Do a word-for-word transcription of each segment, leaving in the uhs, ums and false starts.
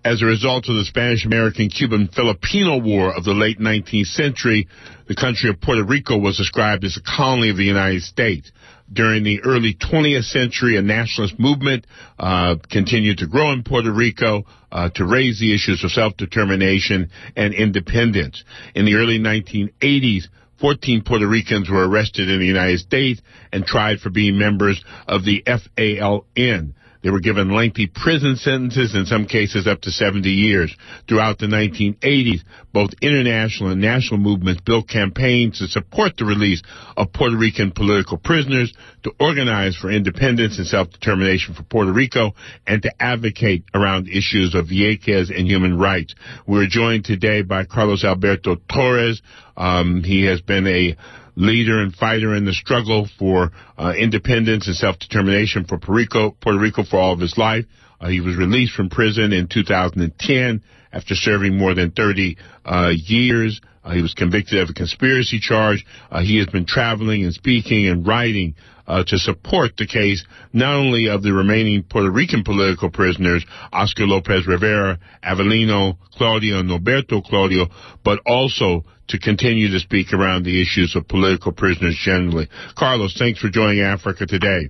As a result of the Spanish-American-Cuban-Filipino War of the late nineteenth century, the country of Puerto Rico was described as a colony of the United States. During the early twentieth century, a nationalist movement uh, continued to grow in Puerto Rico uh, to raise the issues of self-determination and independence. In the early nineteen eighties, fourteen Puerto Ricans were arrested in the United States and tried for being members of the F A L N. They were given lengthy prison sentences, in some cases up to seventy years. Throughout the nineteen eighties, both international and national movements built campaigns to support the release of Puerto Rican political prisoners, to organize for independence and self-determination for Puerto Rico, and to advocate around issues of Vieques and human rights. We're joined today by Carlos Alberto Torres. Um, he has been a leader and fighter in the struggle for uh, independence and self-determination for Puerto Rico, Puerto Rico for all of his life. Uh, he was released from prison in two thousand ten after serving more than thirty uh, years. Uh, he was convicted of a conspiracy charge. Uh, he has been traveling and speaking and writing uh, to support the case not only of the remaining Puerto Rican political prisoners, Oscar Lopez Rivera, Avelino Claudio, and Norberto Claudio, but also to continue to speak around the issues of political prisoners generally. Carlos, thanks for joining Africa Today.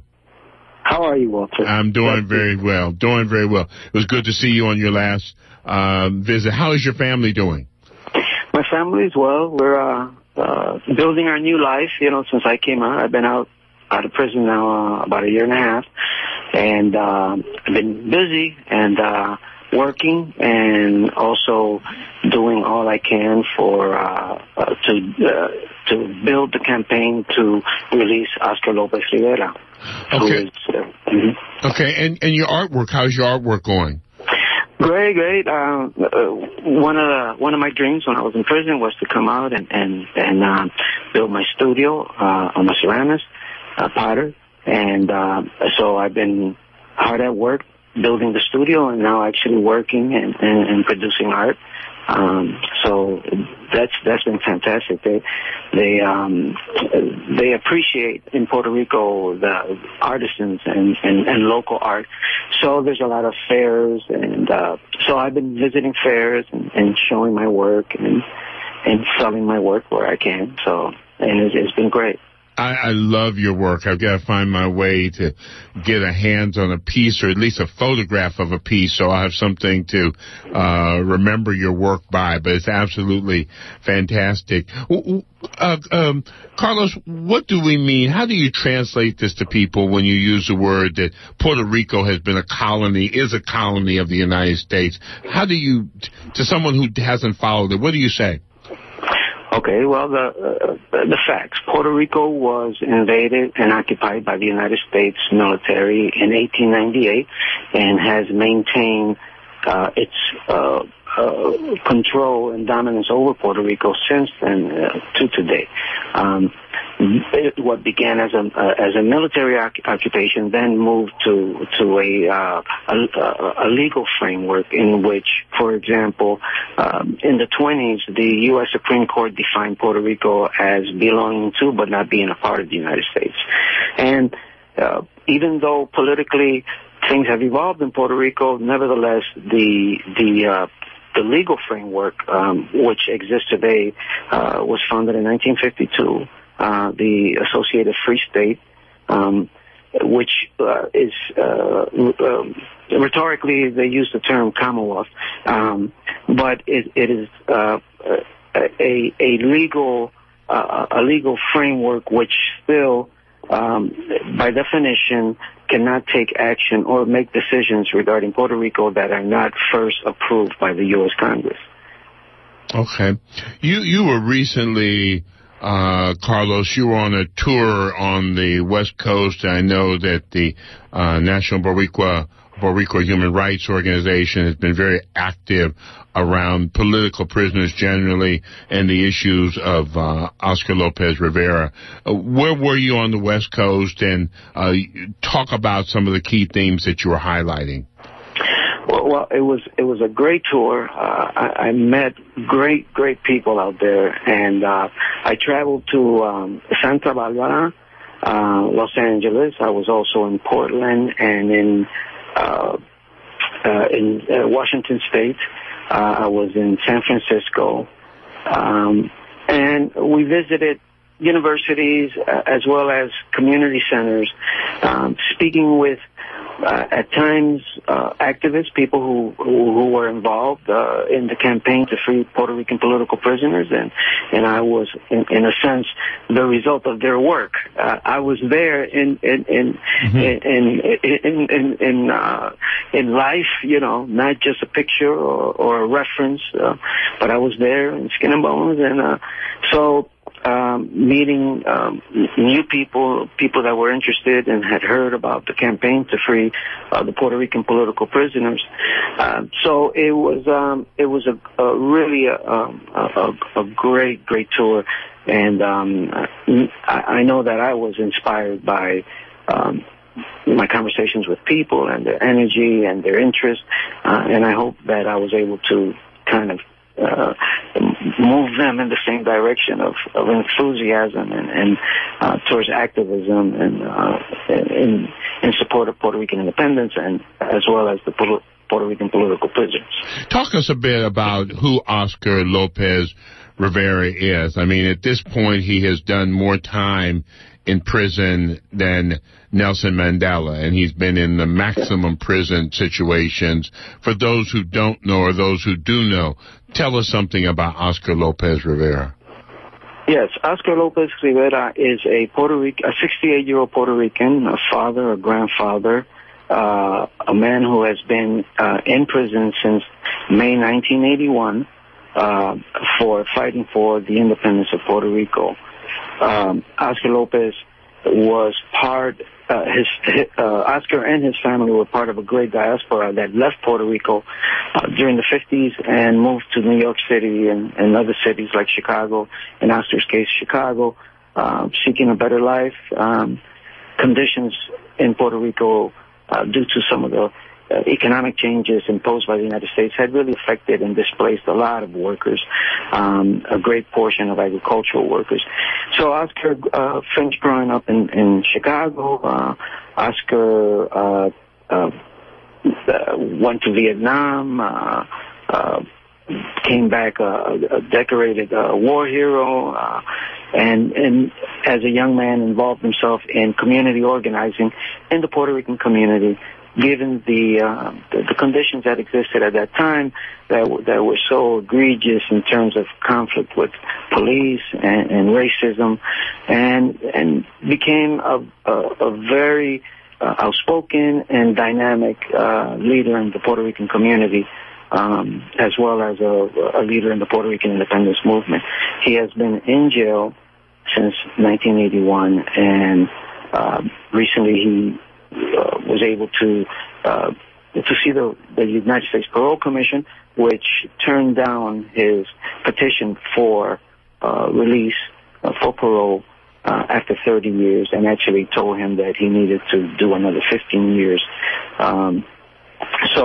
How are you, Walter? I'm doing very well, doing very well. It was good to see you on your last um, visit. How is your family doing? My family's well. We're uh, uh, building our new life, you know, since I came out. I've been out, out of prison now uh, about a year and a half, and uh, I've been busy and uh, working and also doing all I can for uh, uh, to uh, to build the campaign to release Oscar Lopez Rivera. Okay. Is, uh, mm-hmm. Okay, and, and your artwork, how's your artwork going? Great, great. Uh, uh, one of the, one of my dreams when I was in prison was to come out and and and uh, build my studio. Uh, I'm a ceramist, a potter, and uh, so I've been hard at work building the studio and now actually working and, and, and producing art. Um, so that's that's been fantastic. They they um, they appreciate in Puerto Rico the artisans and, and, and local art. So there's a lot of fairs, and uh, so I've been visiting fairs and, and showing my work and and selling my work where I can. So and it's, it's been great. I, I love your work. I've got to find my way to get a hands on a piece, or at least a photograph of a piece, so I'll have something to uh, remember your work by. But it's absolutely fantastic. Uh, um, Carlos, what do we mean? How do you translate this to people when you use the word that Puerto Rico has been a colony, is a colony of the United States? How do you, to someone who hasn't followed it, what do you say? Okay, well, the uh, the facts. Puerto Rico was invaded and occupied by the United States military in eighteen ninety-eight and has maintained uh, its uh, uh, control and dominance over Puerto Rico since then uh, to today. Um, it, what began as a uh, as a military occupation then moved to to a, uh, a a legal framework in which, for example, um, in the twenties, the U S Supreme Court defined Puerto Rico as belonging to but not being a part of the United States. And uh, even though politically things have evolved in Puerto Rico, nevertheless, the the uh, the legal framework um, which exists today uh, was founded in nineteen fifty-two. Uh, the Associated Free State, um, which uh, is uh, um, rhetorically they use the term Commonwealth, um, but it, it is uh, a, a legal uh, a legal framework which still, um, by definition, cannot take action or make decisions regarding Puerto Rico that are not first approved by the U S Congress. Okay, you you were recently. Uh, Carlos, you were on a tour on the West Coast. I know that the uh, National Boricua, Boricua Human Rights Organization has been very active around political prisoners generally and the issues of uh, Oscar Lopez Rivera. Uh, where were you on the West Coast? And uh, talk about some of the key themes that you were highlighting. Well, well, it was it was a great tour. Uh, I, I met great, great people out there, and uh, I traveled to um, Santa Barbara, uh, Los Angeles. I was also in Portland and in uh, uh, in uh, Washington State. Uh, I was in San Francisco. Um, and we visited universities uh, as well as community centers, um, speaking with Uh, at times, uh, activists, people who, who, who were involved uh, in the campaign to free Puerto Rican political prisoners, and, and I was, in, in a sense, the result of their work. Uh, I was there in in in mm-hmm. in in in, in, uh, in life, you know, not just a picture or, or a reference, uh, but I was there in skin and bones, and uh, so. Um, meeting um, new people, people that were interested and had heard about the campaign to free uh, the Puerto Rican political prisoners. Uh, so it was um, it was a, a really a, a, a great great tour, and um, I, I know that I was inspired by um, my conversations with people and their energy and their interest, uh, and I hope that I was able to kind of Uh, move them in the same direction of, of enthusiasm and, and uh, towards activism and uh, in, in support of Puerto Rican independence, and as well as the Puerto Rican political prisoners. Talk us a bit about who Oscar Lopez Rivera is. I mean, at this point, he has done more time in prison than Nelson Mandela, and he's been in the maximum prison situations. For those who don't know or those who do know, tell us something about Oscar Lopez Rivera. Yes, Oscar Lopez Rivera is a Puerto Rican, a sixty-eight-year-old Puerto Rican, a father, a grandfather, uh, a man who has been uh, in prison since May nineteen eighty-one uh, for fighting for the independence of Puerto Rico. Um, Oscar Lopez was part, uh, his, uh, Oscar and his family were part of a great diaspora that left Puerto Rico uh, during the fifties and moved to New York City and, and other cities like Chicago, in Oscar's case, Chicago, uh, seeking a better life. Um, conditions in Puerto Rico, uh, due to some of the Uh, economic changes imposed by the United States, had really affected and displaced a lot of workers, um, a great portion of agricultural workers. So Oscar uh, finished growing up in, in Chicago. Uh, Oscar uh, uh, went to Vietnam, uh, uh, came back a, a decorated uh, war hero, uh, and, and as a young man involved himself in community organizing in the Puerto Rican community, given the, uh, the the conditions that existed at that time that w- that were so egregious in terms of conflict with police and, and racism, and and became a a, a very uh, outspoken and dynamic uh, leader in the Puerto Rican community, um, as well as a, a leader in the Puerto Rican independence movement. He has been in jail since nineteen eighty-one, and uh, recently he Uh, was able to uh, to see the, the United States Parole Commission, which turned down his petition for uh, release uh, for parole uh, after thirty years, and actually told him that he needed to do another fifteen years. Um, so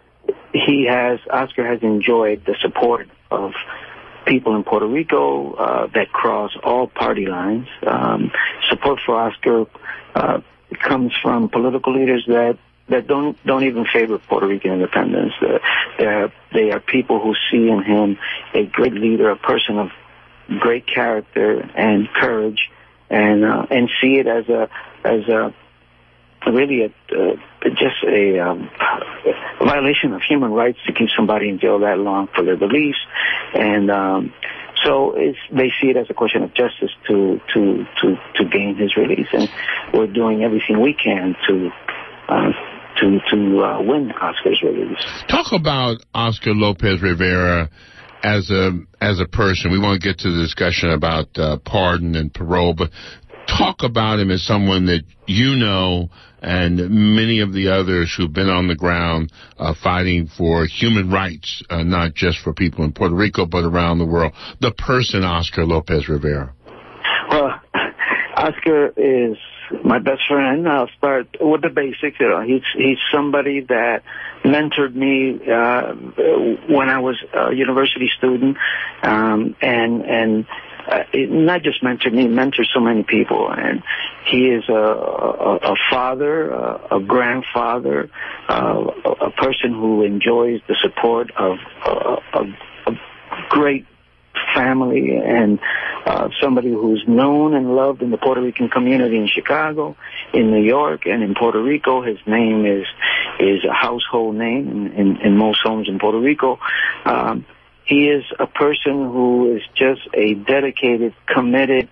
he has, Oscar has enjoyed the support of people in Puerto Rico uh, that cross all party lines. Um, support for Oscar uh, comes from political leaders that that don't don't even favor Puerto Rican independence. Uh, they're, they are people who see in him a great leader, a person of great character and courage, and uh, and see it as a as a really a, uh, just a, um, a violation of human rights to keep somebody in jail that long for their beliefs, and um, so it's, they see it as a question of justice to to to to gain his release, and we're doing everything we can to uh, to to uh, win Oscar's release. Talk about Oscar Lopez Rivera as a as a person. We want to get to the discussion about uh, pardon and parole, but talk about him as someone that you know and many of the others who've been on the ground uh, fighting for human rights, uh, not just for people in Puerto Rico, but around the world. The person Oscar Lopez Rivera. Well, Oscar is my best friend. I'll start with the basics. You know, he's he's somebody that mentored me uh, when I was a university student, um, and and uh, not just mentored me, mentored so many people. And he is a, a, a father, a, a grandfather, uh, a person who enjoys the support of uh, a, a great family, and uh, somebody who's known and loved in the Puerto Rican community in Chicago, in New York, and in Puerto Rico. His name is is a household name in, in, in most homes in Puerto Rico. Um, he is a person who is just a dedicated, committed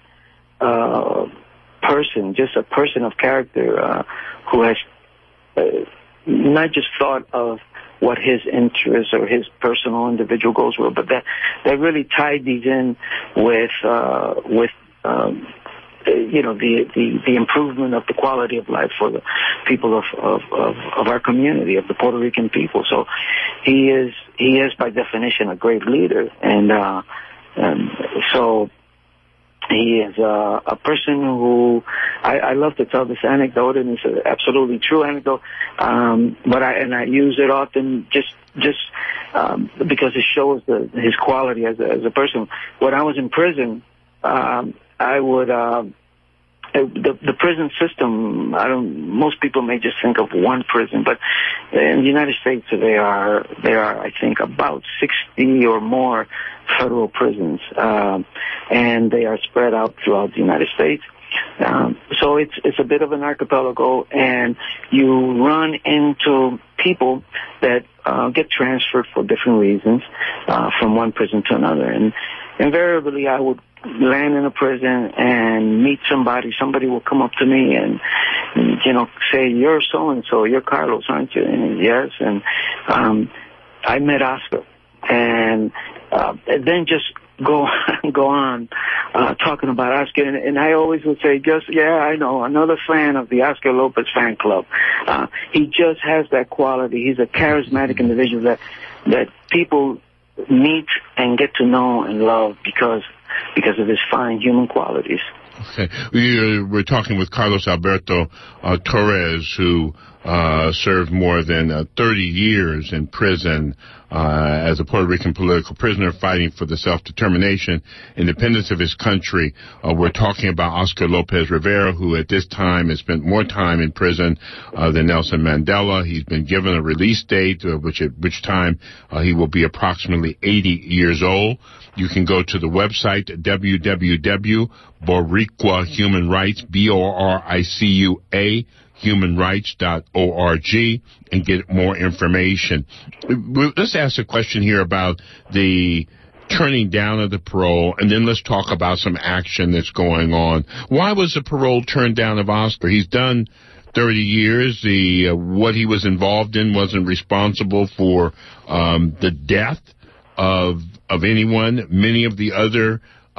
uh, person, just a person of character uh, who has uh, not just thought of what his interests or his personal individual goals were, but that that really tied these in with uh, with um, you know the, the the improvement of the quality of life for the people of, of of of our community, of the Puerto Rican people. So he is he is by definition a great leader, and uh, and so. He is uh, a person who I, I love to tell this anecdote, and it's an absolutely true anecdote. Um, but I and I use it often just just um, because it shows the, his quality as a, as a person. When I was in prison, um, I would uh, the the prison system. I don't. Most people may just think of one prison, but in the United States there are there are I think about sixty or more federal prisons, um, and they are spread out throughout the United States. Um, so it's it's a bit of an archipelago, and you run into people that uh, get transferred for different reasons uh, from one prison to another. And invariably, I would land in a prison and meet somebody. Somebody will come up to me and, you know, say, "You're so and so. You're Carlos, aren't you?" And yes, and um, I met Oscar, and, uh, and then just go go on uh, talking about Oscar, and, and I always would say, just yeah, I know, another fan of the Oscar Lopez fan club. Uh, he just has that quality. He's a charismatic individual that that people meet and get to know and love because because of his fine human qualities. Okay, we, uh, we're talking with Carlos Alberto uh, Torres, who uh, served more than uh, thirty years in prison uh, as a Puerto Rican political prisoner fighting for the self-determination, independence of his country. Uh, we're talking about Oscar Lopez Rivera, who at this time has spent more time in prison uh, than Nelson Mandela. He's been given a release date, uh, which at which time uh, he will be approximately eighty years old. You can go to the website w w w dot Boricua Human Rights, B O R I C U A, human rights dot org, and get more information. Let's ask a question here about the turning down of the parole, and then let's talk about some action that's going on. Why was the parole turned down of Oscar? He's done thirty years. The uh, what he was involved in wasn't responsible for um, the death of of anyone. Many of the other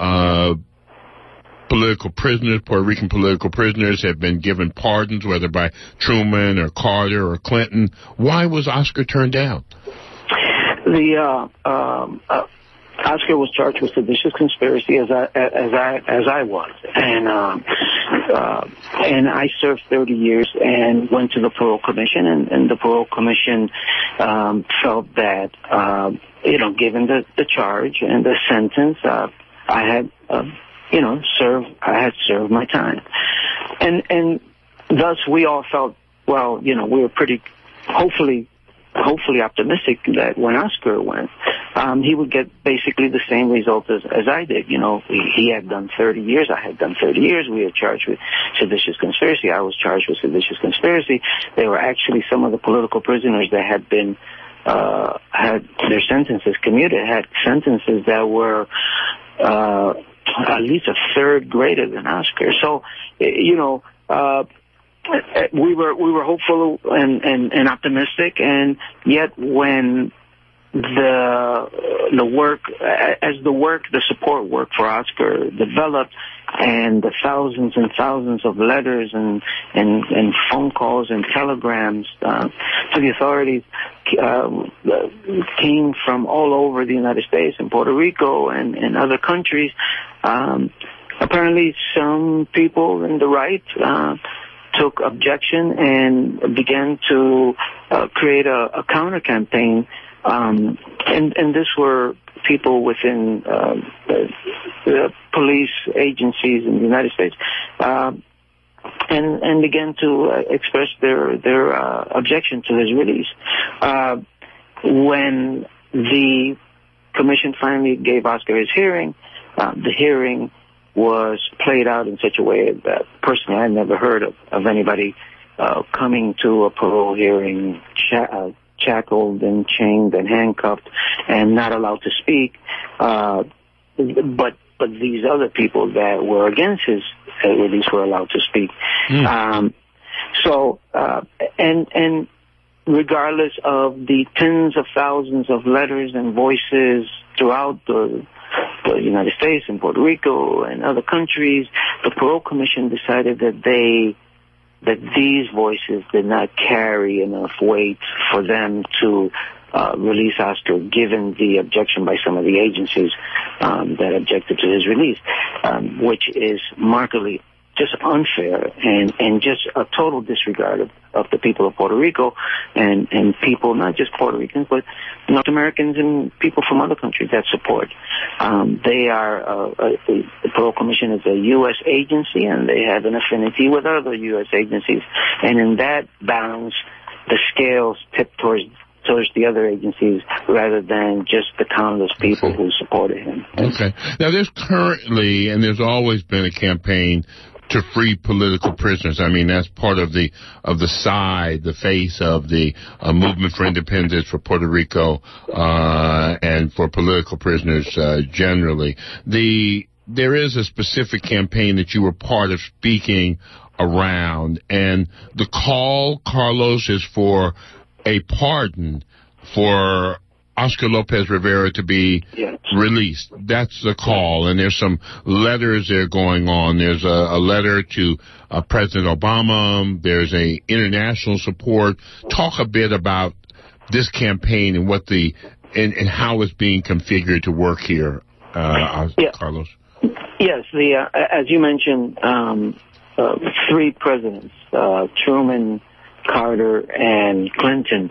uh political prisoners, Puerto Rican political prisoners, have been given pardons, whether by Truman or Carter or Clinton. Why was Oscar turned down? The uh, um, uh, Oscar was charged with seditious conspiracy, as I as I as I was, and um, uh, and I served thirty years and went to the parole commission, and, and the parole commission um, felt that uh, you know, given the, the charge and the sentence, uh, I had. Uh, You know, serve. I had served my time, and and thus we all felt, well, you know, we were pretty, hopefully, hopefully optimistic that when Oscar went, um, he would get basically the same result as, as I did. You know, he, he had done thirty years. I had done thirty years. We were charged with seditious conspiracy. I was charged with seditious conspiracy. They were actually some of the political prisoners that had been uh, had their sentences commuted, had sentences that were. Uh, at least a third greater than Oscar. So, you know, uh, we were we were hopeful and, and, and optimistic, and yet when the the work, as the work, the support work for Oscar developed, and the thousands and thousands of letters and and, and phone calls and telegrams uh, to the authorities uh, came from all over the United States and Puerto Rico and, and other countries. Um, apparently, some people in the right uh, took objection and began to uh, create a, a counter campaign. Um, and, and this were people within uh, the police agencies in the United States, uh, and and began to uh, express their their uh, objection to his release. Uh, when the commission finally gave Oscar his hearing, uh, the hearing was played out in such a way that personally I never heard of, of anybody uh, coming to a parole hearing cha- uh, shackled and chained and handcuffed and not allowed to speak. Uh, but but these other people that were against his uh, release were allowed to speak. Mm. Um, so uh, and and regardless of the tens of thousands of letters and voices throughout the the United States and Puerto Rico and other countries, the Parole Commission decided that they that these voices did not carry enough weight for them to uh, release Oscar, given the objection by some of the agencies um, that objected to his release, um, which is markedly just unfair and, and just a total disregard of, of the people of Puerto Rico and, and people, not just Puerto Ricans, but North Americans and people from other countries that support. Um, they are, uh, uh, the Parole Commission is a U S agency, and they have an affinity with other U S agencies. And in that balance, the scales tip towards towards the other agencies rather than just the countless people okay. who supported him. Okay. Now, there's currently, and there's always been a campaign to free political prisoners. I mean, that's part of the of the side, the face of the uh, movement for independence for Puerto Rico uh, and for political prisoners uh, generally. The there is a specific campaign that you were part of speaking around, and the call, Carlos, is for a pardon for Oscar Lopez Rivera to be yes. released. That's the call, and there's some letters that are going on. There's a, a letter to uh, President Obama. There's a international support. Talk a bit about this campaign and what the and, and how it's being configured to work here, uh, yeah. Carlos. Yes, the uh, as you mentioned, um, uh, three presidents, uh, Truman, Carter, and Clinton,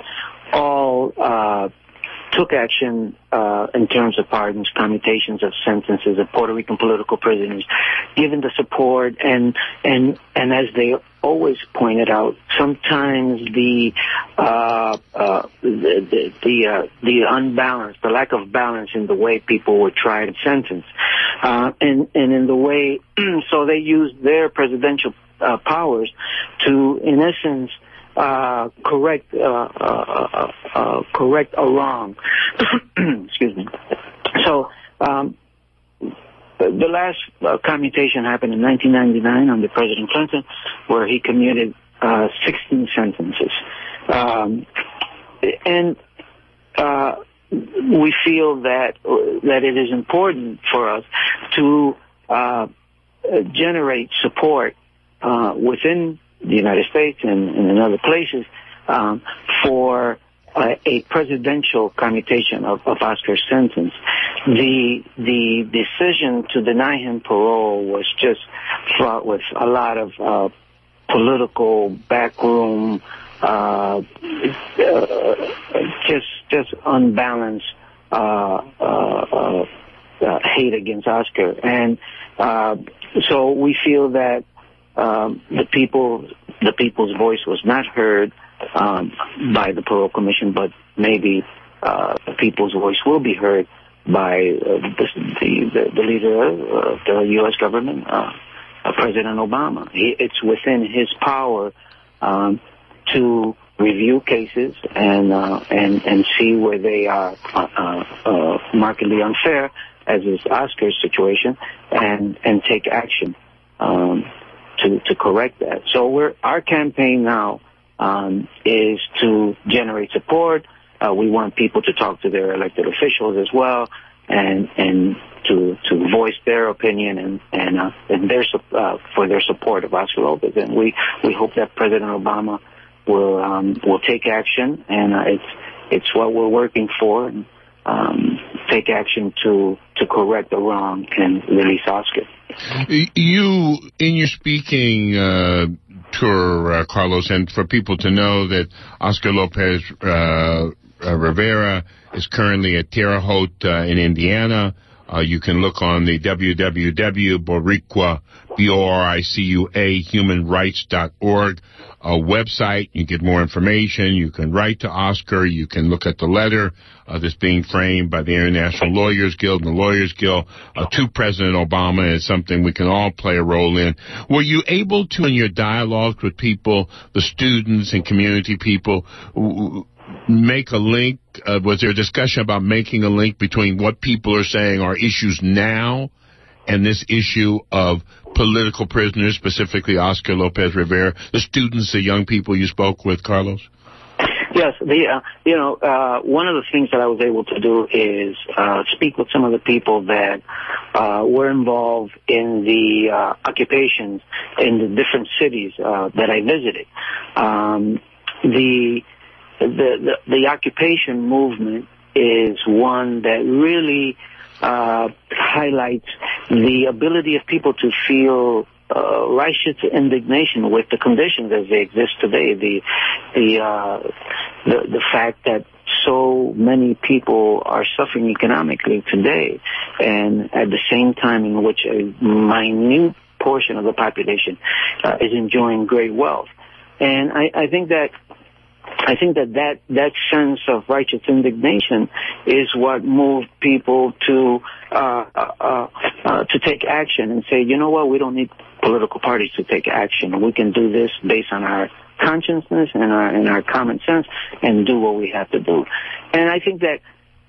all uh, took action uh, in terms of pardons, commutations of sentences of Puerto Rican political prisoners, given the support and and and as they always pointed out, sometimes the uh, uh, the the the, uh, the unbalance, the lack of balance in the way people were tried and sentenced, uh, and and in the way so they used their presidential uh, powers to, in essence, Uh, correct, uh, uh, uh, correct a wrong. Excuse me. So, um, the last uh, commutation happened in nineteen ninety-nine under President Clinton, where he commuted uh, sixteen sentences. Um, and uh, we feel that that it is important for us to uh, generate support uh, within the United States and, and in other places um, for uh, a presidential commutation of, of Oscar's sentence. The the decision to deny him parole was just fraught with a lot of uh, political backroom, uh, uh, just just unbalanced uh, uh, uh, uh, hate against Oscar, and uh, so we feel that. Um, the people, the people's voice was not heard um, by the Parole Commission, but maybe uh, the people's voice will be heard by uh, the, the the leader of the U S government, uh, uh, President Obama. He, it's within his power um, to review cases and uh, and and see where they are uh, uh, markedly unfair, as is Oscar's situation, and and take action. Um, To, to correct that. So we're, our campaign now um, is to generate support. Uh, we want people to talk to their elected officials as well, and and to to voice their opinion and and, uh, and their uh, for their support of Oscar Lopez. And we, we hope that President Obama will um, will take action, and uh, it's it's what we're working for. And, um, take action to to correct the wrong and release Oscar. You, in your speaking uh, tour, uh, Carlos, and for people to know that Oscar Lopez uh, uh, Rivera is currently at Terre Haute uh, in Indiana, Uh, you can look on the w w w dot boricua, B O R I C U A, human rights dot org uh, website. You get more information. You can write to Oscar. You can look at the letter uh, that's being framed by the International Lawyers Guild and the Lawyers Guild uh, to President Obama, and it's something we can all play a role in. Were you able to, in your dialogue with people, the students and community people, w- make a link? Uh, was there a discussion about making a link between what people are saying are issues now and this issue of political prisoners, specifically Oscar Lopez Rivera, the students, the young people you spoke with, Carlos? Yes, the uh, you know uh, one of the things that I was able to do is uh, speak with some of the people that uh, were involved in the uh, occupations in the different cities uh, that I visited. Um, the, the the the occupation movement is one that really uh, highlights the ability of people to feel Uh, righteous indignation with the conditions as they exist today. The the uh, the, the fact that so many people are suffering economically today, and at the same time in which a minute portion of the population uh, is enjoying great wealth. And I, I think that I think that, that that sense of righteous indignation is what moved people to uh, uh, uh, to take action and say, you know what, we don't need political parties to take action. We can do this based on our consciousness and our and our common sense and do what we have to do. And I think that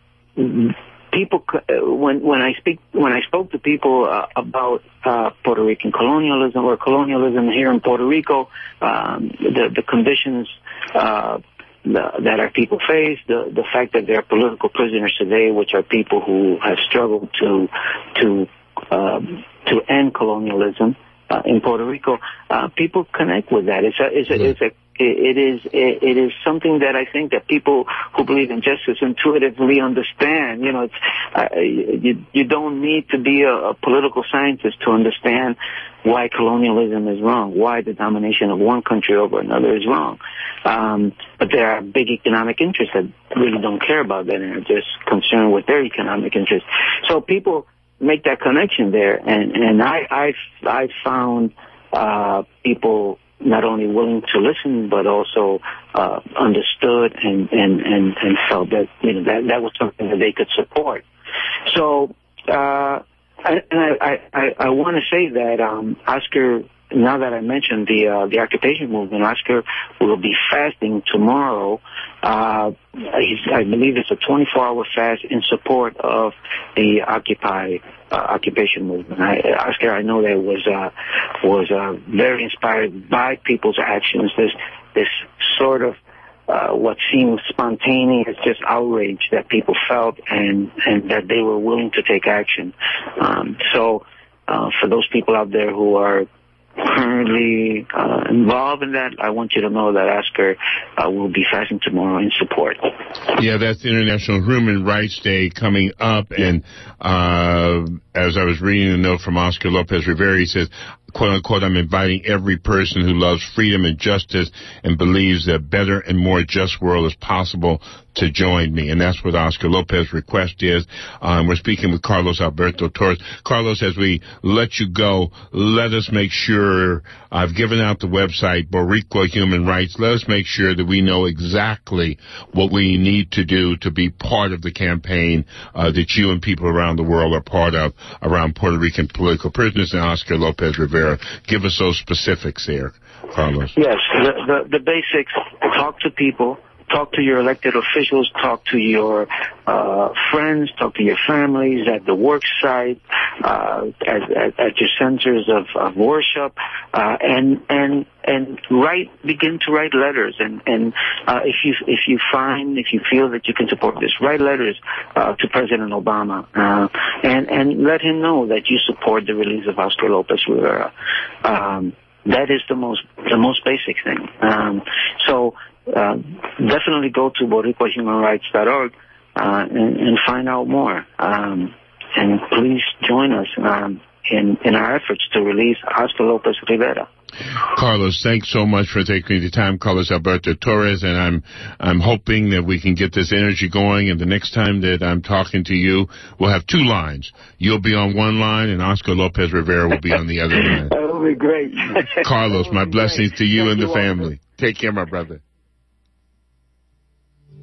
people, when when I speak when I spoke to people uh, about uh, Puerto Rican colonialism or colonialism here in Puerto Rico, um, the the conditions uh, the, that our people face, the the fact that there are political prisoners today, which are people who have struggled to to um, to end colonialism uh, in Puerto Rico, uh, people connect with that. It's a it's a, it's a It is it is something that I think that people who believe in justice intuitively understand. You know, it's uh, you you don't need to be a, a political scientist to understand why colonialism is wrong, why the domination of one country over another is wrong. Um, but there are big economic interests that really don't care about that and are just concerned with their economic interests. So people make that connection there, and and I I've I've found uh, people not only willing to listen, but also uh, understood and, and, and, and felt that, you know, that, that was something that they could support. So, uh, I, and I, I, I want to say that um, Oscar, now that I mentioned the uh, the occupation movement, Oscar will be fasting tomorrow. Uh, he's, I believe it's a twenty-four hour fast in support of the Occupy uh, occupation movement. I, Oscar, I know that was uh, was uh, very inspired by people's actions. This this sort of uh, what seemed spontaneous, just outrage that people felt, and and that they were willing to take action. Um, so, uh, for those people out there who are currently uh, involved in that, I want you to know that Oscar uh, will be fasting tomorrow in support. Yeah, that's International Human Rights Day coming up, and uh, as I was reading a note from Oscar Lopez Rivera, he says, quote unquote, I'm inviting every person who loves freedom and justice and believes that a better and more just world is possible to join me. And that's what Oscar Lopez's request is. Um, we're speaking with Carlos Alberto Torres. Carlos, as we let you go, let us make sure, I've given out the website, Boricua Human Rights. Let us make sure that we know exactly what we need to do to be part of the campaign uh, that you and people around the world are part of around Puerto Rican political prisoners and Oscar Lopez Rivera. Give us those specifics there, Carlos. Yes, the, the, the basics, talk to people, talk to your elected officials, talk to your uh, friends, talk to your families at the work site, uh, at, at, at your centers of, of worship, uh, and and and write, begin to write letters. And and uh, if you if you find if you feel that you can support this, write letters uh, to President Obama, uh, and and let him know that you support the release of Oscar Lopez Rivera. Um, that is the most the most basic thing. Um, so. Uh, definitely go to boricua human rights dot org uh, and, and find out more. Um, and please join us um, in, in our efforts to release Oscar Lopez Rivera. Carlos, thanks so much for taking the time. Carlos Alberto Torres, and I'm I'm hoping that we can get this energy going, and the next time that I'm talking to you, we'll have two lines. You'll be on one line, and Oscar Lopez Rivera will be on the other line. That would be great. Carlos, my blessings great. to you Thank and you the family. All. Take care, my brother.